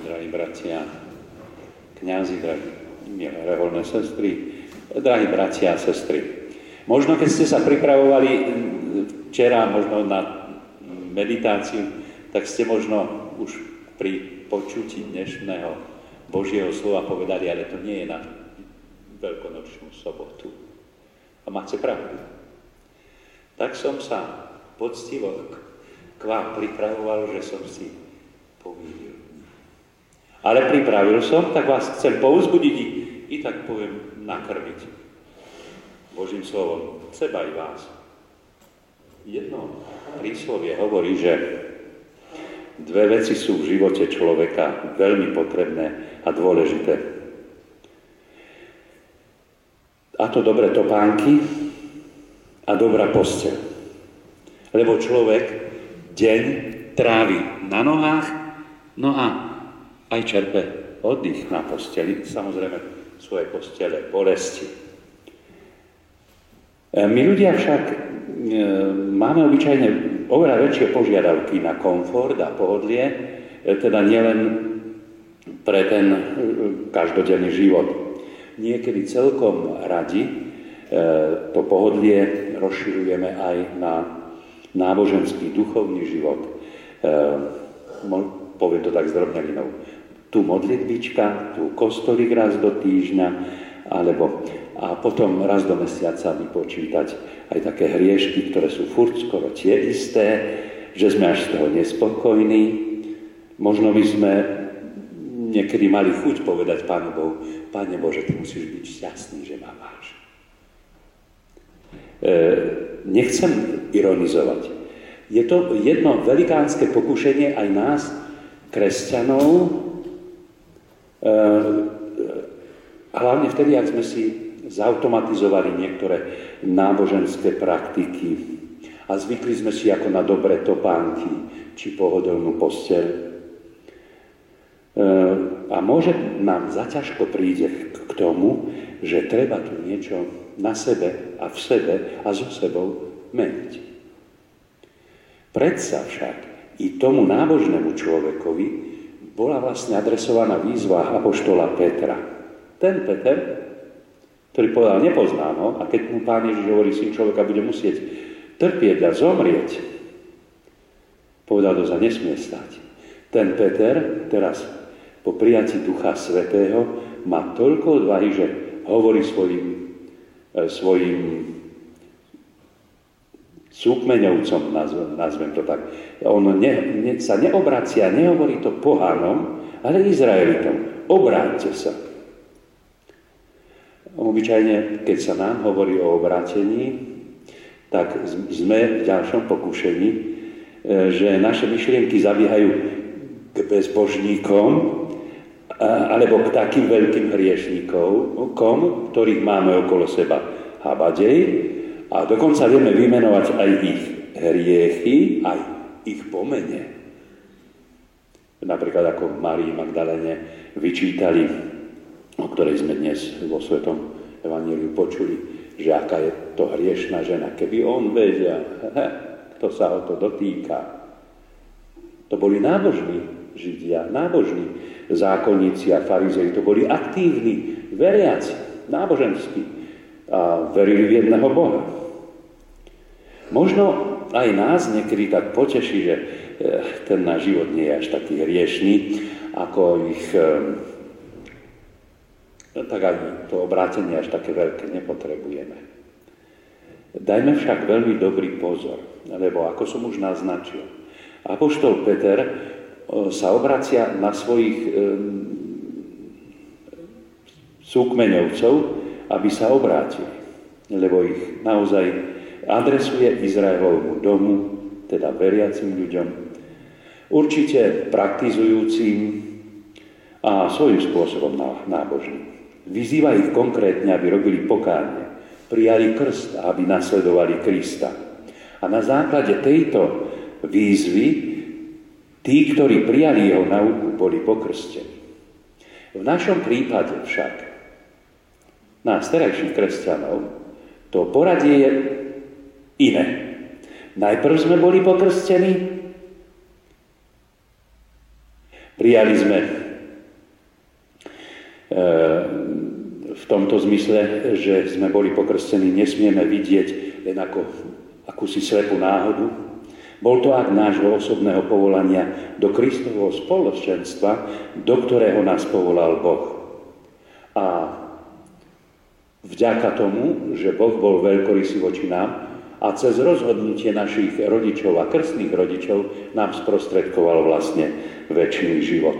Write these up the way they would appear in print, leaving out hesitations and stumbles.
drahí bratia, kňazi, drahí milé reholné sestry, drahí bratia a sestry. Možno keď ste sa pripravovali včera možno na meditáciu, tak ste možno už pri počutí dnešného Božieho slova povedali, ale to nie je na veľkonočnú sobotu. A máte pravdu. Tak som sa poctivo k vám pripravoval, že som si pomýlil. Ale pripravil som, tak vás chcem povzbudiť i tak poviem nakrmiť Božím slovom seba i vás. Jedno príslovie hovorí, že dve veci sú v živote človeka veľmi potrebné a dôležité. A to dobré topánky a dobrá posteľ. Lebo človek deň trávi na nohách, no a aj čerpe oddych na posteli, samozrejme svoje postele bolesti. My ľudia však máme obyčajne oveľa väčšie požiadavky na komfort a pohodlie, teda nielen pre ten každodenný život. Niekedy celkom radi to pohodlie rozširujeme aj na náboženský, duchovný život. Poviem to tak zdrobnelinou. Tu modlitbička, tu kostolík raz do týždňa, a potom raz do mesiaca vypočítať aj také hriešky, ktoré sú furt skoro tie isté, že sme až z toho nespokojní. Možno by sme niekedy mali chuť povedať Pánu Bohu, Pane Bože, Ty musíš byť šťastný, že ma máš. Nechcem ironizovať. Je to jedno velikánske pokušenie aj nás, kresťanov, hlavne vtedy, ak sme si zautomatizovali niektoré náboženské praktiky a zvykli sme si ako na dobré topánky či pohodlnú posteľ. A môže nám zaťažko príde k tomu, že treba tu niečo na sebe a v sebe a so sebou meniť. Predsa však i tomu nábožnému človekovi bola vlastne adresovaná výzva apoštola Petra. Ten Peter, ktorý povedal, nepoznám ho, a keď mu Pán Ježiš hovorí, syn človeka bude musieť trpieť a zomrieť, povedal, to sa nesmie stať. Ten Peter teraz po prijatí Ducha Svätého má toľko odvahy, že hovorí svojim súkmeňovcom, nazvem to tak. On sa neobracia, nehovorí to pohanom, ale Izraelitom. Obráťte sa. Obyčajne, keď sa nám hovorí o obrátení, tak sme v ďalšom pokušení, že naše myšlienky zabiehajú k bezbožníkom alebo k takým veľkým hriešníkom, ktorých máme okolo seba habadej, a dokonca vieme vymenovať aj ich hriechy, aj ich pomene. Napríklad ako Márii Magdalene vyčítali, o ktorej sme dnes vo Svetom evanjeliu počuli, že aká je to hriešna žena. Keby on vedel, kto sa ho to dotýka. To boli nábožní Židia, nábožní zákonníci a farizei, to boli aktívni veriaci, náboženskí a verili v jedného Boha. Možno aj nás niekedy tak poteší, že ten náš život nie je až taký hriešný, ako ich, tak aj to obrátenie až také veľké nepotrebujeme. Dajme však veľmi dobrý pozor, lebo ako som už naznačil, apoštol Peter sa obracia na svojich súkmeňovcov, aby sa obrátili, lebo ich naozaj adresuje Izraelovmu domu, teda veriacim ľuďom, určite praktizujúcim a svojím spôsobom nábožným. Vyzýva ich konkrétne, aby robili pokánie, prijali krst a aby nasledovali Krista. A na základe tejto výzvy tí, ktorí prijali jeho nauku, boli pokrstení. V našom prípade však, nás terajších kresťanov, to poradie je iné. Najprv sme boli pokrstení, prijali sme v tomto zmysle, že sme boli pokrstení, nesmieme vidieť len ako akúsi slepú náhodu. Bol to akt nášho osobného povolania do Kristovho spoločenstva, do ktorého nás povolal Boh. A vďaka tomu, že Boh bol veľkorysý voči nám a cez rozhodnutie našich rodičov a krstných rodičov nám sprostredkoval vlastne večný život.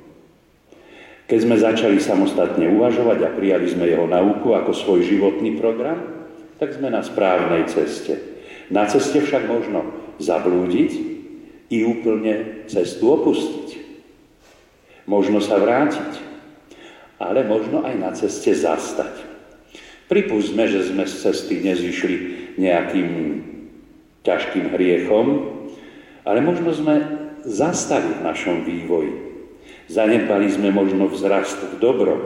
Keď sme začali samostatne uvažovať a prijali sme jeho nauku ako svoj životný program, tak sme na správnej ceste. Na ceste však možno zablúdiť i úplne cestu opustiť. Možno sa vrátiť, ale možno aj na ceste zastať. Pripustme, že sme z cesty nezišli nejakým ťažkým hriechom, ale možno sme zastali v našom vývoji. Zanedbali sme možno vzrast v dobrom.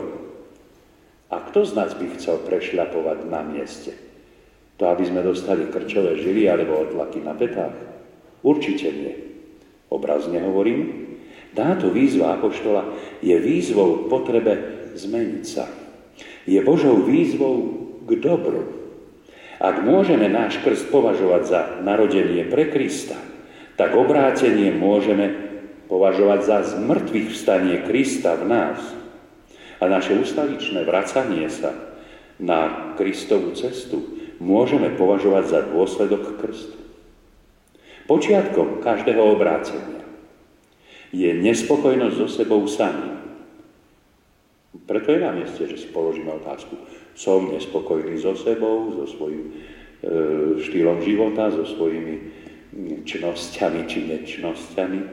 A kto z nás by chcel prešľapovať na mieste? To, aby sme dostali krčové žily alebo otlaky na petách? Určite nie. Obrazne hovorím. Táto výzva apoštola je výzvou k potrebe zmeniť sa. Je Božou výzvou k dobru. Ak môžeme náš krst považovať za narodenie pre Krista, tak obrátenie môžeme považovať za zmrtvých vstanie Krista v nás. A naše ustavičné vracanie sa na Kristovú cestu môžeme považovať za dôsledok krstu. Počiatkom každého obrátenia je nespokojnosť so sebou samým. Preto je na mieste, že si položíme otázku. Som nespokojný so sebou, so svojím štýlom života, so svojimi čnosťami či nečnosťami,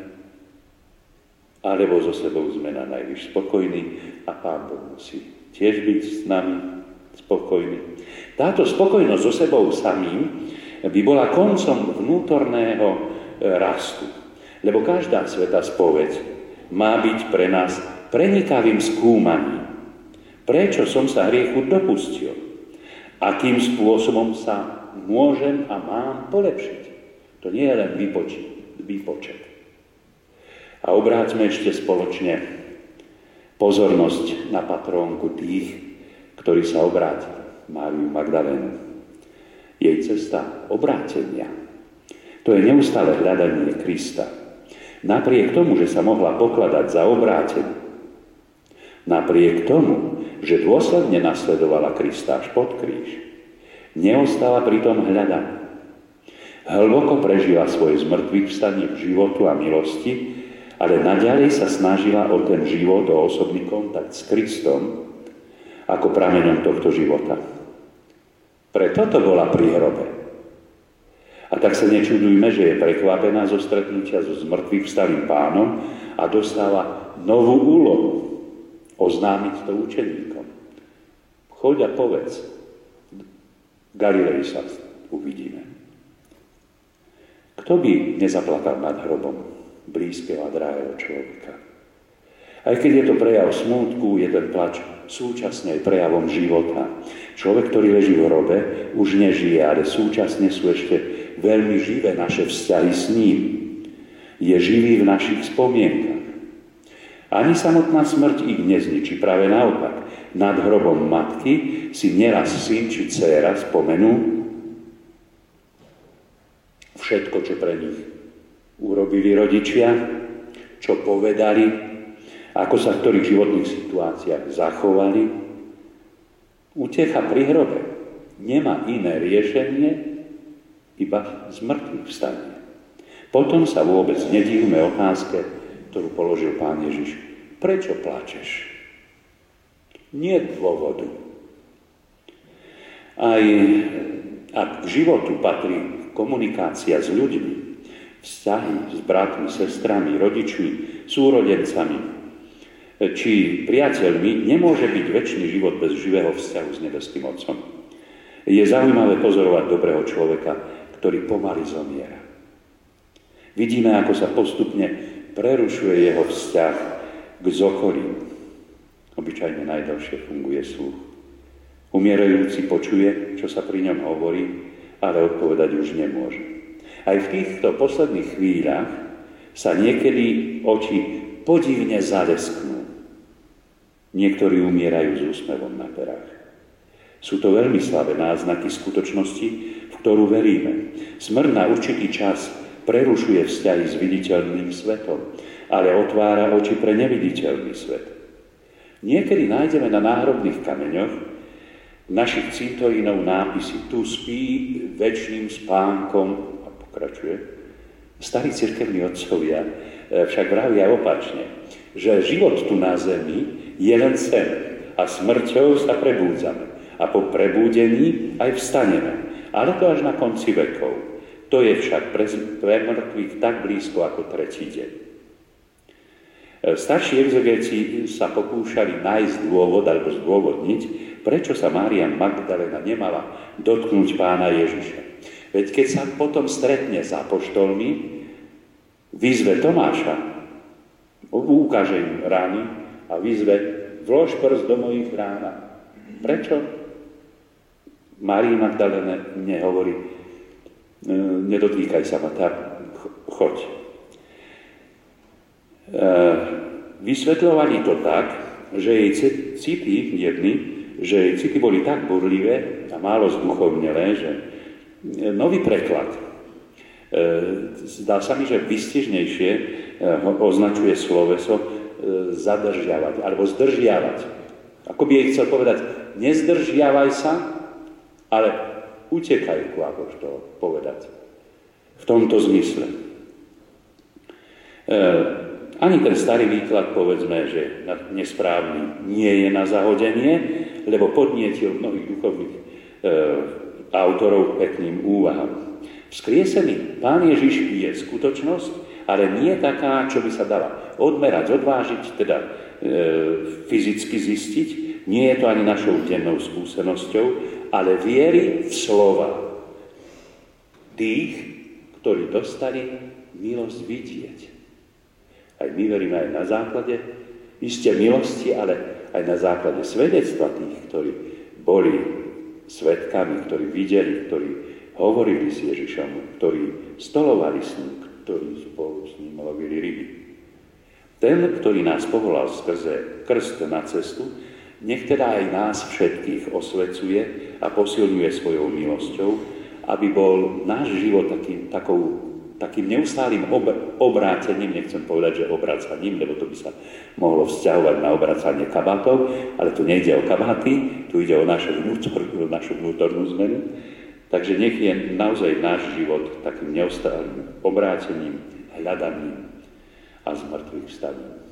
alebo so sebou sme na najvyš spokojní a Pán Boh musí tiež byť s nami spokojný. Táto spokojnosť so sebou samým by bola koncom vnútorného rastu, lebo každá svätá spoveď má byť pre nás prenikavým skúmaním. Prečo som sa hriechu dopustil? Akým spôsobom sa môžem a mám polepšiť? To nie je len výpočet. A obráťme ešte spoločne pozornosť na patrónku tých, ktorí sa obrátili, Máriu Magdalénu. Jej cesta obrátenia, to je neustále hľadanie Krista. Napriek tomu, že sa mohla pokladať za obrátenú, napriek tomu, že dôsledne nasledovala Krista až pod kríž, neostala pri tom hľadaní. Hlboko prežila svoje zmŕtvychvstanie v životu a milosti, ale naďalej sa snažila o ten život, o osobný kontakt s Kristom ako prameňom tohto života. Preto to bola pri hrobe. A tak sa nečudujme, že je prekvapená zo stretnutia so zmŕtvychvstalým Pánom a dostáva novú úlohu oznámiť to učeníkom. Choď a povedz, v Galilei sa uvidíme. Kto by nezaplakal nad hrobom blízkeho a drahého človeka? Aj keď je to prejav smútku, je ten plač súčasne aj prejavom života. Človek, ktorý leží v hrobe, už nežije, ale súčasne sú ešte veľmi živé naše vzťahy s ním. Je živý v našich spomienkach. Ani samotná smrť ich nezničí, práve naopak. Nad hrobom matky si neraz syn či dcéra spomenú všetko, čo pre nich urobili rodičia, čo povedali, ako sa v ktorých životných situáciách zachovali. Útecha pri hrobe nemá iné riešenie, iba zmŕtvychvstanie. Potom sa vôbec nedívme otázke, ktorú položil Pán Ježiš. Prečo plačeš? Nie dôvodu. Aj ak k životu patrí komunikácia s ľuďmi, vzťahy s bratmi, sestrami, rodičmi, súrodencami či priateľmi, nemôže byť večný život bez živého vzťahu s nebeským Otcom. Je zaujímavé pozorovať dobrého človeka, ktorý pomaly zomiera. Vidíme, ako sa postupne prerušuje jeho vzťah k okolím. Obyčajne najdlhšie funguje sluch. Umierajúci počuje, čo sa pri ňom hovorí, ale odpovedať už nemôže. Aj v týchto posledných chvíľach sa niekedy oči podivne zalesknú. Niektorí umierajú s úsmevom na perách. Sú to veľmi slabé náznaky skutočnosti, v ktorú veríme. Smrť na určitý čas prerušuje vzťahy s viditeľným svetom, ale otvára oči pre neviditeľný svet. Niekedy nájdeme na náhrobných kameňoch našich cintorínov nápisy tu spí večným spánkom a pokračuje. Starí cirkevní otcovia však vravia opačne, že život tu na zemi je len sen a smrťou sa prebúdzame. A po prebúdení aj vstaneme, ale to až na konci vekov. To je však pre mŕtvych tak blízko ako tretí deň. Starší exegéci sa pokúšali nájsť dôvod alebo zdôvodniť, prečo sa Mária Magdalena nemala dotknúť Pána Ježiša. Veď keď sa potom stretne s apoštolmi, vyzve Tomáša, ukáže im rány a vyzve vlož prst do mojich rán. Prečo? Márii Magdalene nehovorí, nedotýkaj sa ma, tak choď. Vysvetľovali to tak, že jej city boli tak burlivé a málo zduchovnelé, že nový preklad, zdá sa mi, že vystižnejšie označuje sloveso zadržiavať alebo zdržiavať. Ako by jej chcel povedať, nezdržiavaj sa, ale utekaj, ako to povedať. V tomto zmysle. Ani ten starý výklad, povedzme, že nesprávny nie je na zahodenie, lebo podnietil mnohých duchovných autorov pekným úvahám. Vzkriesený Pán Ježiš je skutočnosť, ale nie taká, čo by sa dala odmerať, odvážiť, teda fyzicky zistiť. Nie je to ani našou dennou skúsenosťou, ale viery v slova tých, ktorí dostali milosť vidieť. Aj my veríme aj na základe isté milosti, ale aj na základe svedectva tých, ktorí boli svedkami, ktorí videli, ktorí hovorili s Ježišom, ktorí stolovali s ním, ktorí spolu s ním lovili ryby. Ten, ktorý nás povolal skrze krst na cestu, nech teda aj nás všetkých osvecuje a posilňuje svojou milosťou, aby bol náš život takým neustálým obrátením, nechcem povedať, že obracaním, lebo to by sa mohlo vzťahovať na obracanie kabátov, ale tu nejde o kabáty, tu ide o našu vnútornú zmenu. Takže nech je naozaj náš život takým neustálým obrátením, hľadaním a zmrtvých vstaním.